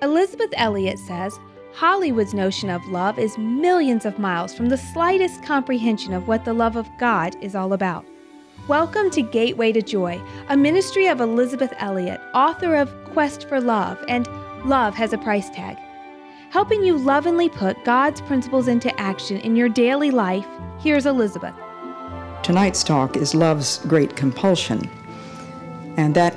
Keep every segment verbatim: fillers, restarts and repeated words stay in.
Elizabeth Elliot says, Hollywood's notion of love is millions of miles from the slightest comprehension of what the love of God is all about. Welcome to Gateway to Joy, a ministry of Elizabeth Elliot, author of Quest for Love and Love Has a Price Tag. Helping you lovingly put God's principles into action in your daily life, here's Elizabeth. Tonight's talk is Love's Great Compulsion. And that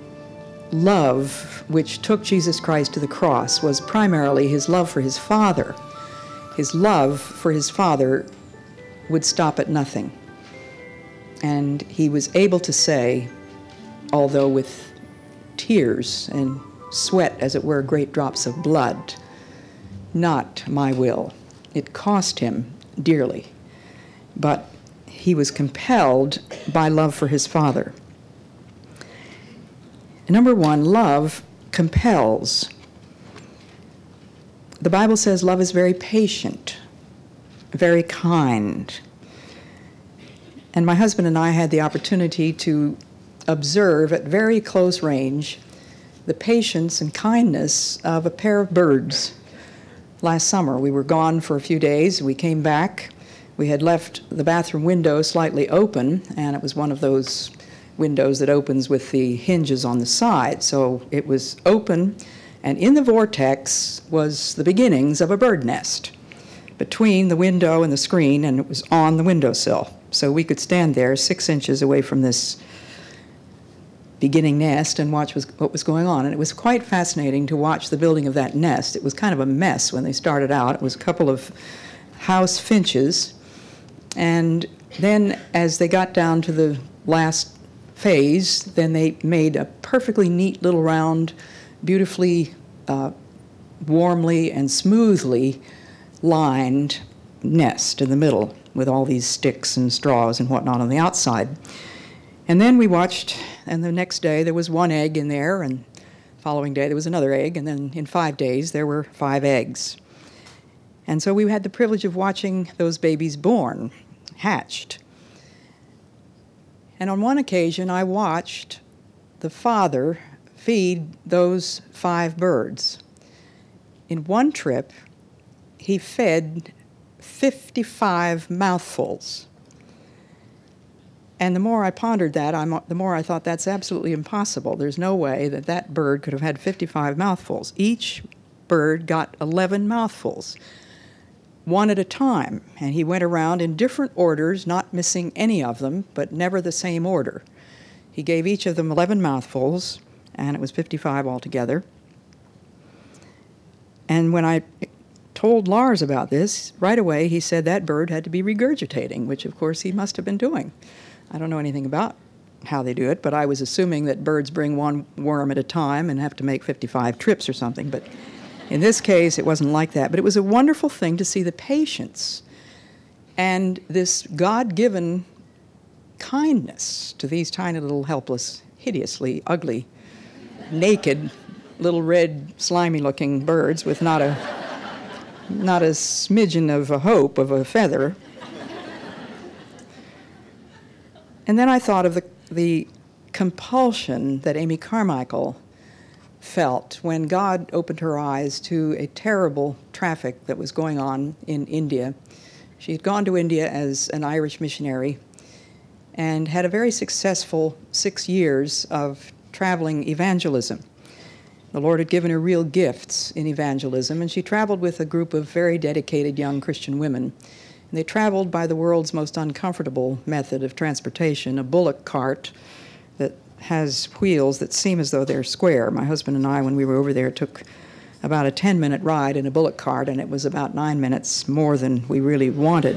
love which took Jesus Christ to the cross was primarily his love for his Father. His love for his Father would stop at nothing. And he was able to say, although with tears and sweat, as it were, great drops of blood, not my will. It cost him dearly. But he was compelled by love for his Father. Number one, love compels. The Bible says love is very patient, very kind. And my husband and I had the opportunity to observe at very close range the patience and kindness of a pair of birds. Last summer, we were gone for a few days. We came back. We had left the bathroom window slightly open, and it was one of those windows that opens with the hinges on the side. So it was open, and in the vortex was the beginnings of a bird nest between the window and the screen, and it was on the windowsill. So we could stand there six inches away from this beginning nest and watch was, what was going on. And it was quite fascinating to watch the building of that nest. It was kind of a mess when they started out. It was a couple of house finches. And then as they got down to the last phase, then they made a perfectly neat little round, beautifully, uh, warmly and smoothly lined nest in the middle with all these sticks and straws and whatnot on the outside. And then we watched, and the next day there was one egg in there, and the following day there was another egg, and then in five days there were five eggs. And so we had the privilege of watching those babies born, hatched. And on one occasion, I watched the father feed those five birds. In one trip, he fed fifty-five mouthfuls. And the more I pondered that, I'm, the more I thought that's absolutely impossible. There's no way that that bird could have had fifty-five mouthfuls. Each bird got eleven mouthfuls, one at a time, and he went around in different orders, not missing any of them, but never the same order. He gave each of them eleven mouthfuls, and it was fifty-five altogether. And when I told Lars about this, right away he said that bird had to be regurgitating, which of course he must have been doing. I don't know anything about how they do it, but I was assuming that birds bring one worm at a time and have to make fifty-five trips or something, but in this case, it wasn't like that. But it was a wonderful thing to see the patience and this God-given kindness to these tiny little helpless, hideously ugly, naked, little red, slimy-looking birds with not a, not a smidgen of a hope of a feather. And then I thought of the, the compulsion that Amy Carmichael felt when God opened her eyes to a terrible traffic that was going on in India. She had gone to India as an Irish missionary and had a very successful six years of traveling evangelism. The Lord had given her real gifts in evangelism, and she traveled with a group of very dedicated young Christian women. And they traveled by the world's most uncomfortable method of transportation, a bullock cart that has wheels that seem as though they're square. My husband and I, when we were over there, took about a ten-minute ride in a bullock cart, and it was about nine minutes more than we really wanted.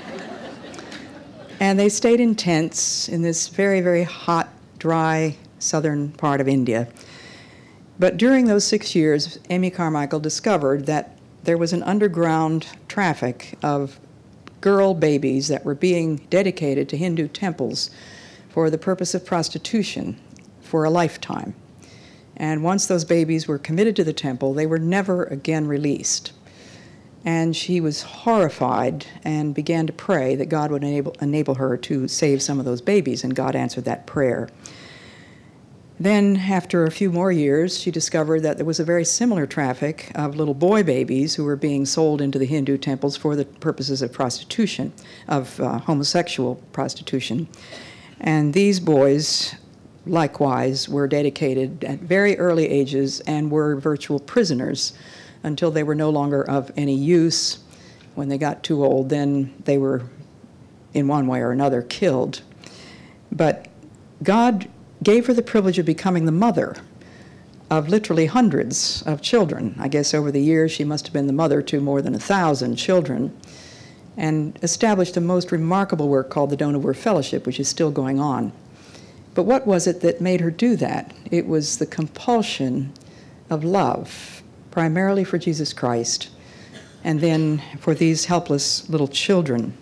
And they stayed in tents in this very, very hot, dry southern part of India. But during those six years, Amy Carmichael discovered that there was an underground traffic of girl babies that were being dedicated to Hindu temples for the purpose of prostitution for a lifetime. And once those babies were committed to the temple, they were never again released. And she was horrified and began to pray that God would enable, enable her to save some of those babies, and God answered that prayer. Then, after a few more years, she discovered that there was a very similar traffic of little boy babies who were being sold into the Hindu temples for the purposes of prostitution, of uh, homosexual prostitution. And these boys, likewise, were dedicated at very early ages and were virtual prisoners until they were no longer of any use. When they got too old, then they were, in one way or another, killed. But God gave her the privilege of becoming the mother of literally hundreds of children. I guess over the years she must have been the mother to more than a thousand children, and established a most remarkable work called the Dohnavur Fellowship, which is still going on. But what was it that made her do that? It was the compulsion of love, primarily for Jesus Christ, and then for these helpless little children.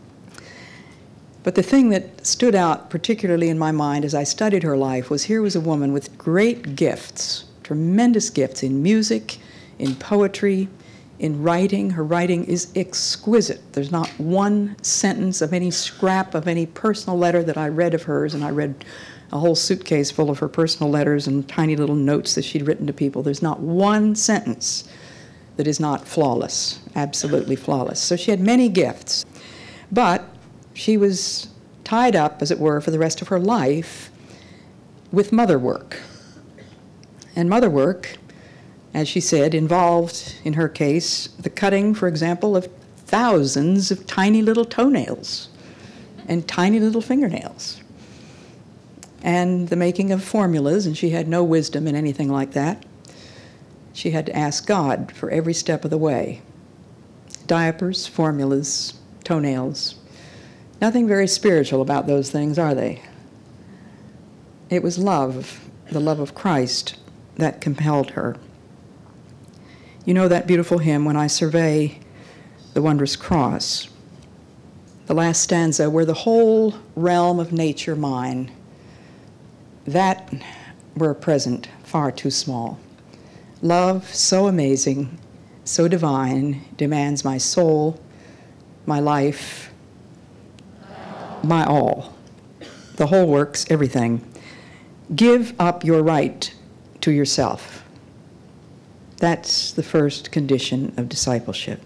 But the thing that stood out particularly in my mind as I studied her life was here was a woman with great gifts, tremendous gifts in music, in poetry, in writing. Her writing is exquisite. There's not one sentence of any scrap of any personal letter that I read of hers, and I read a whole suitcase full of her personal letters and tiny little notes that she'd written to people. There's not one sentence that is not flawless, absolutely flawless. So she had many gifts. But she was tied up, as it were, for the rest of her life with mother work. And mother work, as she said, involved, in her case, the cutting, for example, of thousands of tiny little toenails and tiny little fingernails, and the making of formulas, and she had no wisdom in anything like that. She had to ask God for every step of the way. Diapers, formulas, toenails. Nothing very spiritual about those things, are they? It was love, the love of Christ, that compelled her. You know that beautiful hymn, When I Survey the Wondrous Cross, the last stanza, where the whole realm of nature mine, that were present, far too small. Love so amazing, so divine, demands my soul, my life, my all. The whole works, everything. Give up your right to yourself. That's the first condition of discipleship.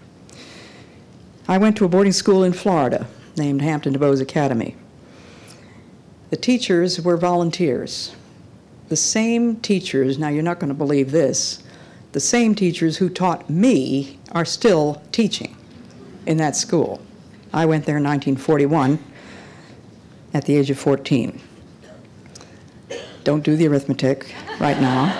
I went to a boarding school in Florida named Hampton DeBose Academy. The teachers were volunteers. The same teachers, now you're not going to believe this, the same teachers who taught me are still teaching in that school. I went there in nineteen forty-one at the age of fourteen. Don't do the arithmetic right now.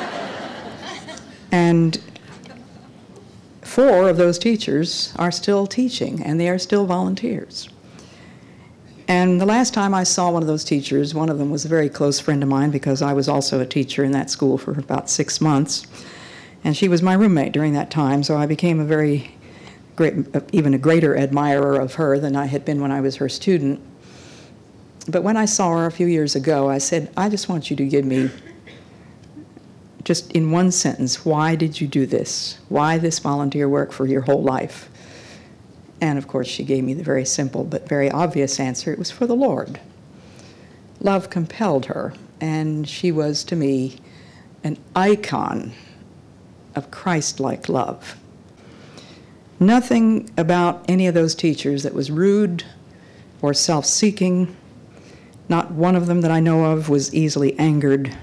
And four of those teachers are still teaching, and they are still volunteers. And the last time I saw one of those teachers, one of them was a very close friend of mine because I was also a teacher in that school for about six months. And she was my roommate during that time, so I became a very great, even a greater admirer of her than I had been when I was her student. But when I saw her a few years ago, I said, I just want you to give me, just in one sentence, why did you do this? Why this volunteer work for your whole life? And of course, she gave me the very simple but very obvious answer. It was for the Lord. Love compelled her, and she was, to me, an icon of Christ-like love. Nothing about any of those teachers that was rude or self-seeking. Not one of them that I know of was easily angered.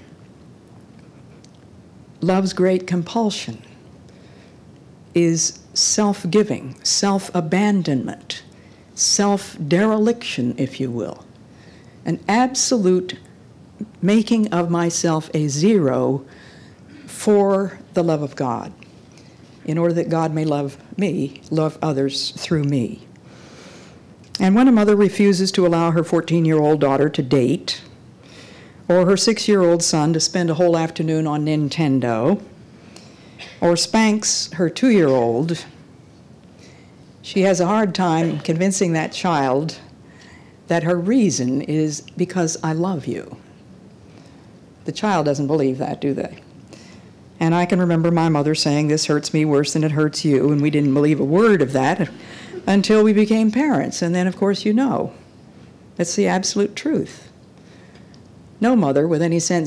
Love's great compulsion is self-giving, self-abandonment, self-dereliction, if you will. An absolute making of myself a zero for the love of God, in order that God may love me, love others through me. And when a mother refuses to allow her fourteen-year-old daughter to date, or her six-year-old son to spend a whole afternoon on Nintendo, or spanks her two-year-old, she has a hard time convincing that child that her reason is because I love you. The child doesn't believe that, do they? And I can remember my mother saying, this hurts me worse than it hurts you, and we didn't believe a word of that until we became parents. And then, of course, you know, it's the absolute truth. No mother with any sense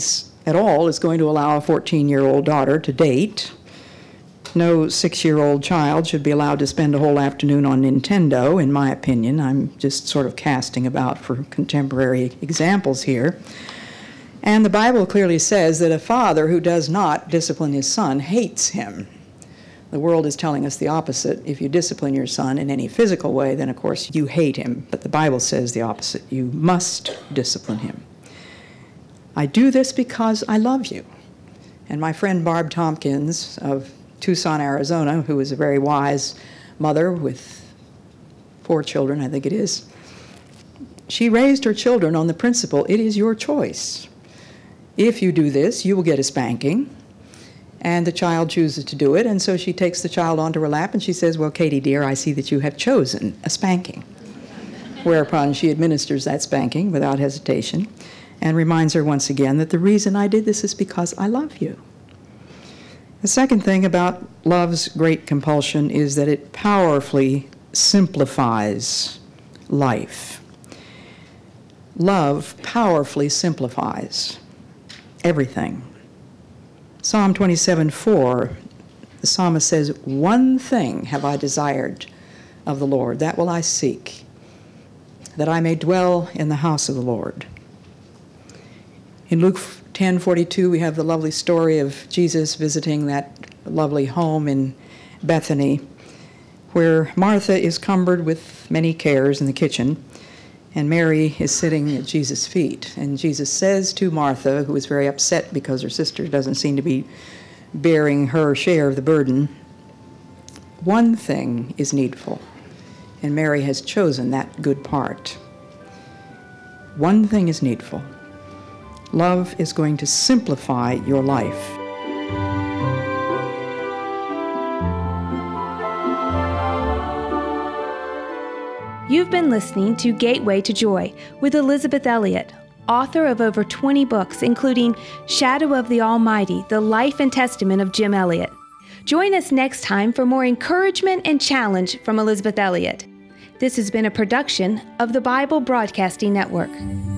at all is going to allow a fourteen-year-old daughter to date. No six-year-old child should be allowed to spend a whole afternoon on Nintendo, in my opinion. I'm just sort of casting about for contemporary examples here. And the Bible clearly says that a father who does not discipline his son hates him. The world is telling us the opposite. If you discipline your son in any physical way, then of course you hate him. But the Bible says the opposite. You must discipline him. I do this because I love you. And my friend Barb Tompkins of Tucson, Arizona, who is a very wise mother with four children, I think it is, she raised her children on the principle, it is your choice. If you do this, you will get a spanking, and the child chooses to do it, and so she takes the child onto her lap and she says, well, Katie, dear, I see that you have chosen a spanking. Whereupon she administers that spanking without hesitation and reminds her once again that the reason I did this is because I love you. The second thing about love's great compulsion is that it powerfully simplifies life. Love powerfully simplifies everything. Psalm twenty-seven four, the psalmist says, one thing have I desired of the Lord, that will I seek, that I may dwell in the house of the Lord. In Luke ten forty-two, we have the lovely story of Jesus visiting that lovely home in Bethany, where Martha is cumbered with many cares in the kitchen, and Mary is sitting at Jesus' feet. And Jesus says to Martha, who is very upset because her sister doesn't seem to be bearing her share of the burden, one thing is needful, and Mary has chosen that good part. One thing is needful. Love is going to simplify your life. You've been listening to Gateway to Joy with Elisabeth Elliot, author of over twenty books, including Shadow of the Almighty, The Life and Testament of Jim Elliot. Join us next time for more encouragement and challenge from Elisabeth Elliot. This has been a production of the Bible Broadcasting Network.